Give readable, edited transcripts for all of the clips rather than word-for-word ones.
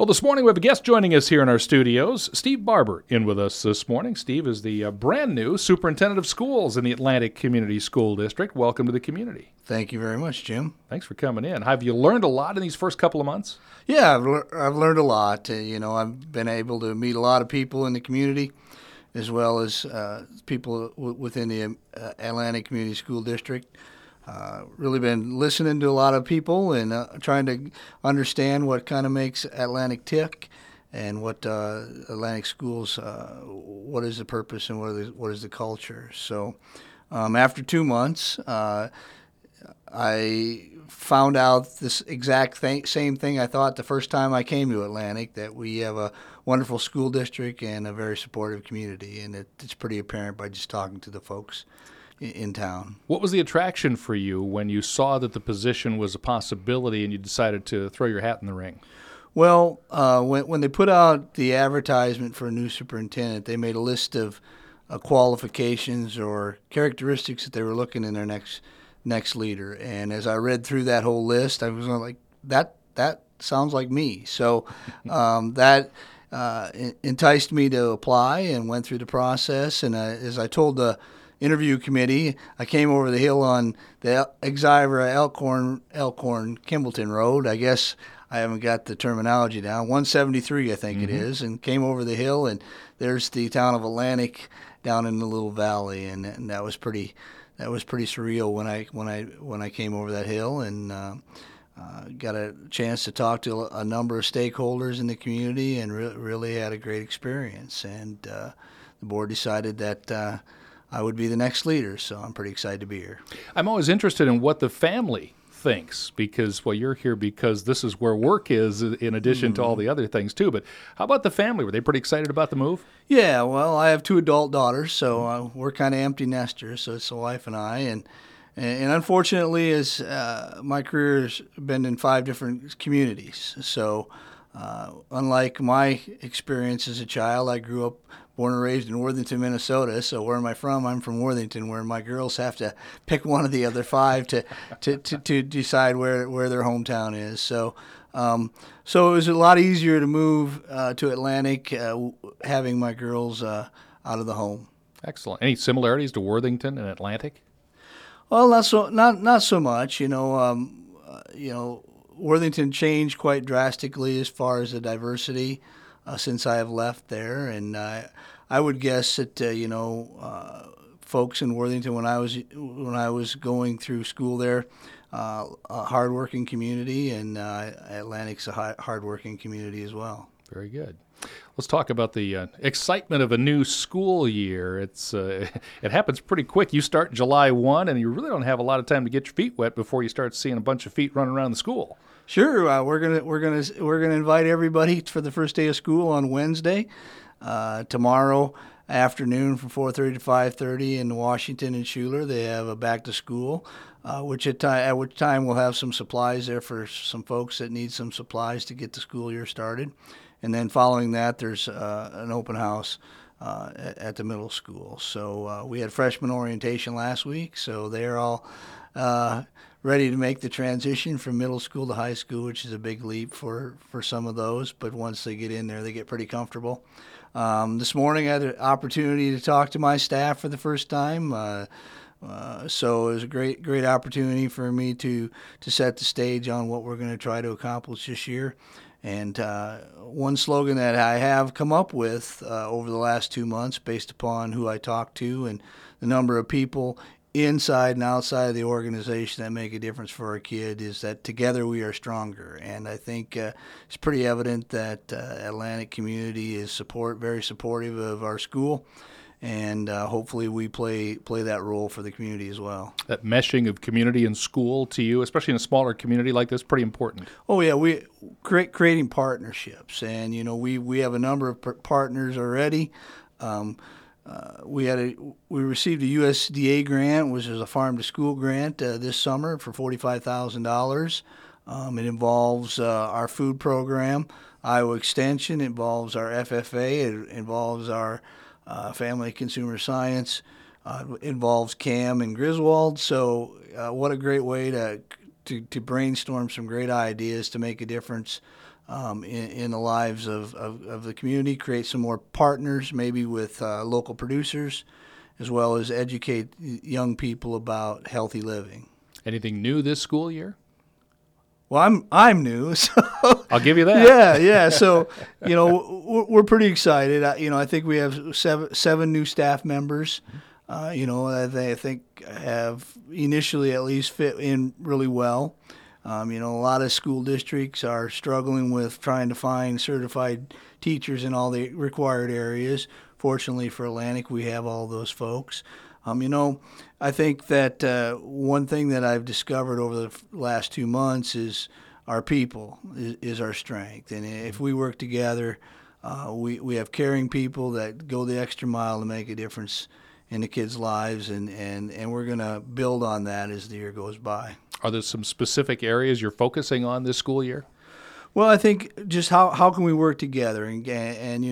Well, this morning we have a guest joining us here in our studios, Steve Barber, in with us this morning. Steve is the brand new superintendent of schools in the Atlantic Community School District. Welcome to the community. Thank you very much, Jim. Thanks for coming in. Have you learned a lot in these first couple of months? Yeah, I've learned a lot. I've been able to meet a lot of people in the community, as well as people within the Atlantic Community School District. Really been listening to a lot of people and trying to understand what kind of makes Atlantic tick and what Atlantic schools, what is the purpose and what is the culture. So after 2 months, I found out this exact same thing I thought the first time I came to Atlantic, that we have a wonderful school district and a very supportive community, and it's pretty apparent by just talking to the folks in town. What was the attraction for you when you saw that the position was a possibility and you decided to throw your hat in the ring? Well, when they put out the advertisement for a new superintendent, they made a list of qualifications or characteristics that they were looking in their next leader. And as I read through that whole list, I was like, that sounds like me. So that enticed me to apply and went through the process. And as I told the interview committee, I came over the hill on the Exivra Elkhorn Kimballton Road. I guess I haven't got the terminology down. 173, I think it is, and came over the hill, and there's the town of Atlantic down in the little valley, and that was pretty surreal when I came over that hill and got a chance to talk to a number of stakeholders in the community, and really had a great experience. And the board decided that I would be the next leader, so I'm pretty excited to be here. I'm always interested in what the family thinks because, well, you're here because this is where work is in addition to all the other things too. But how about the family? Were they pretty excited about the move? Yeah, well, I have 2 adult daughters, so we're kind of empty nesters, so it's the wife and I. And unfortunately, as my career has been in 5 different communities, so unlike my experience as a child, I grew up born and raised in Worthington, Minnesota. So where am I from? I'm from Worthington, where my girls have to pick one of the other 5 to decide where their hometown is. So so it was a lot easier to move to Atlantic, having my girls out of the home. Excellent. Any similarities to Worthington and Atlantic? Well, not so much. Worthington changed quite drastically as far as the diversity since I have left there, and I would guess that folks in Worthington when I was going through school there, a hardworking community, and Atlantic's a hardworking community as well. Very good. Let's talk about the excitement of a new school year. It happens pretty quick. You start July 1, and you really don't have a lot of time to get your feet wet before you start seeing a bunch of feet running around the school. Sure, we're gonna invite everybody for the first day of school on Wednesday, tomorrow afternoon from 4:30 to 5:30 in Washington and Schuler. They have a back to school, at which time we'll have some supplies there for some folks that need some supplies to get the school year started. And then following that, there's an open house at the middle school. So we had freshman orientation last week, so they're all ready to make the transition from middle school to high school, which is a big leap for some of those. But once they get in there, they get pretty comfortable. This morning, I had an opportunity to talk to my staff for the first time. So it was a great opportunity for me to set the stage on what we're going to try to accomplish this year. And one slogan that I have come up with over the last 2 months, based upon who I talked to and the number of people inside and outside of the organization that make a difference for our kid, is that together we are stronger. And I think it's pretty evident that Atlantic community is very supportive of our school. And hopefully we play that role for the community as well. That meshing of community and school to you, especially in a smaller community like this, pretty important. Oh yeah, we creating partnerships, and we have a number of partners already. We received a USDA grant, which is a farm to school grant this summer for $45,000. It involves our food program, Iowa Extension. It involves our FFA. It involves our Family Consumer Science, involves CAM and Griswold. So what a great way to brainstorm some great ideas to make a difference in the lives of the community, create some more partners, maybe with local producers, as well as educate young people about healthy living. Anything new this school year? Well, I'm new, so I'll give you that. yeah. So, we're pretty excited. I think we have seven new staff members. I think have initially at least fit in really well. A lot of school districts are struggling with trying to find certified teachers in all the required areas. Fortunately for Atlantic, we have all those folks. I think that one thing that I've discovered over the last 2 months is our people is our strength. And if we work together, we have caring people that go the extra mile to make a difference in the kids' lives, and we're going to build on that as the year goes by. Are there some specific areas you're focusing on this school year? Well, I think just how can we work together, and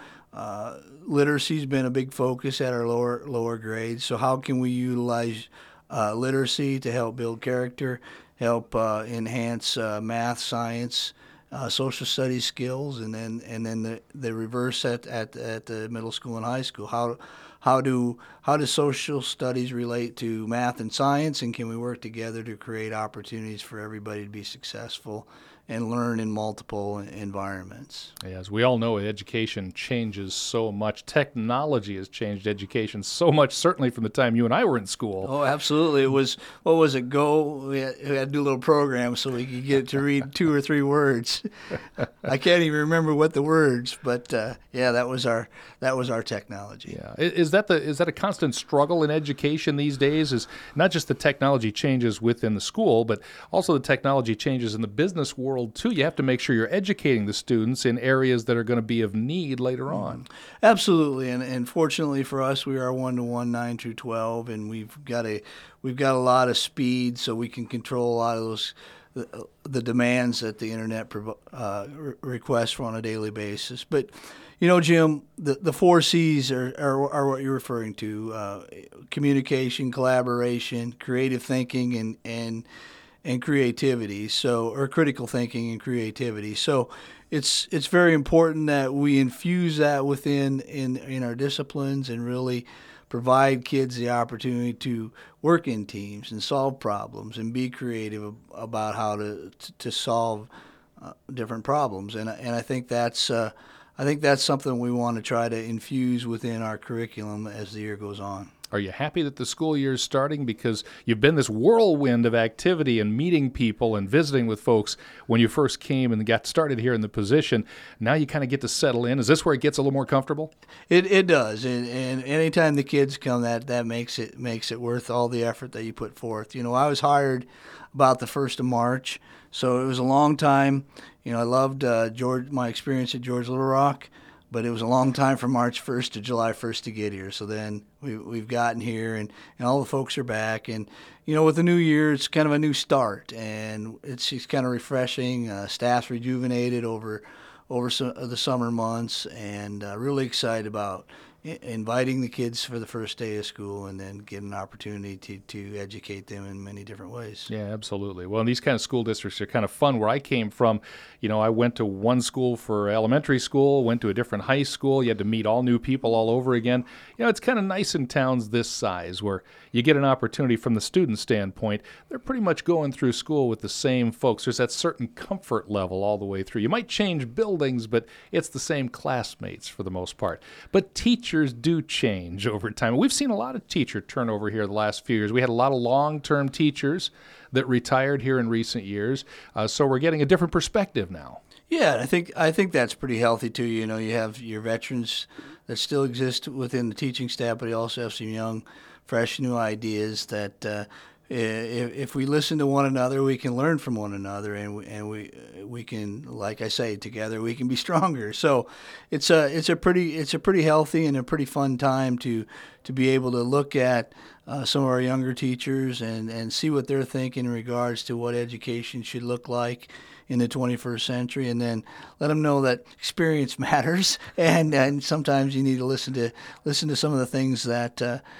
literacy's been a big focus at our lower grades. So how can we utilize literacy to help build character, help enhance math, science, social studies skills, and then the reverse at the middle school and high school. How do social studies relate to math and science, and can we work together to create opportunities for everybody to be successful and learn in multiple environments? As we all know, education changes so much. Technology has changed education so much, certainly from the time you and I were in school. Oh, absolutely. It was, what was it, Go? We had to do a little program so we could get it to read 2 or 3 words. I can't even remember what the words, but that was our technology. Yeah. Is that a constant struggle in education these days? Is not just the technology changes within the school, but also the technology changes in the business world too. You have to make sure you're educating the students in areas that are going to be of need later on. Absolutely, and fortunately for us, we are 1-to-1 9 through 12, and we've got a lot of speed, so we can control a lot of those the demands that the internet requests for on a daily basis. But Jim, the 4 C's are what you're referring to: communication, collaboration, creative thinking, and creativity. Or critical thinking and creativity. So it's very important that we infuse that in our disciplines and really provide kids the opportunity to work in teams and solve problems and be creative about how to solve different problems. And I think that's something we want to try to infuse within our curriculum as the year goes on. Are you happy that the school year is starting? Because you've been this whirlwind of activity and meeting people and visiting with folks when you first came and got started here in the position. Now you kind of get to settle in. Is this where it gets a little more comfortable? It does, and anytime the kids come, that makes it worth all the effort that you put forth. I was hired about the 1st of March, so it was a long time. I loved my experience at George Little Rock. But it was a long time from March 1st to July 1st to get here. So then we've gotten here, and all the folks are back. And, with the new year, it's kind of a new start. And it's kind of refreshing. Staff's rejuvenated over the summer months, and really excited about inviting the kids for the first day of school and then get an opportunity to educate them in many different ways. Yeah, absolutely. Well, these kind of school districts are kind of fun. Where I came from, I went to one school for elementary school, went to a different high school. You had to meet all new people all over again. It's kind of nice in towns this size where you get an opportunity from the student standpoint. They're pretty much going through school with the same folks. There's that certain comfort level all the way through. You might change buildings, but it's the same classmates for the most part. But teachers do change over time. We've seen a lot of teacher turnover here the last few years. We had a lot of long-term teachers that retired here in recent years, so we're getting a different perspective now. Yeah, I think that's pretty healthy too. You have your veterans that still exist within the teaching staff, but you also have some young, fresh, new ideas that if we listen to one another, we can learn from one another, and we can, like I say, together we can be stronger. So it's a pretty healthy and a pretty fun time to be able to look at some of our younger teachers and see what they're thinking in regards to what education should look like in the 21st century, and then let them know that experience matters, and sometimes you need to listen to some of the things that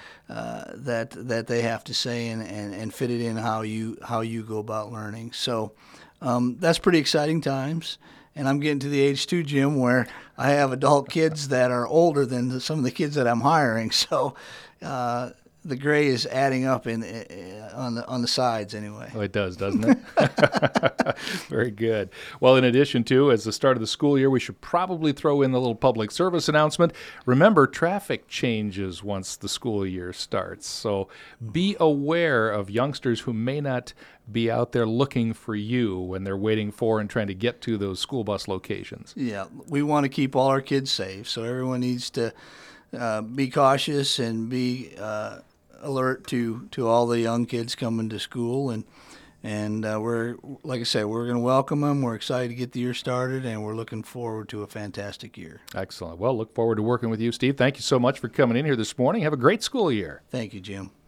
they have to say and fit it in how you go about learning. So that's pretty exciting times, and I'm getting to the age too, Jim, where I have adult kids that are older than some of the kids that I'm hiring. So the gray is adding up on the sides anyway. Oh, it does, doesn't it? Very good. Well, in addition to, as the start of the school year, we should probably throw in the little public service announcement. Remember, traffic changes once the school year starts. So be aware of youngsters who may not be out there looking for you when they're waiting for and trying to get to those school bus locations. Yeah, we want to keep all our kids safe, so everyone needs to be cautious and be alert to all the young kids coming to school, and we're, like I said, we're going to welcome them. We're excited to get the year started, and we're looking forward to a fantastic year. Excellent. Well, look forward to working with you, Steve. Thank you so much for coming in here this morning. Have a great school year. Thank you, Jim.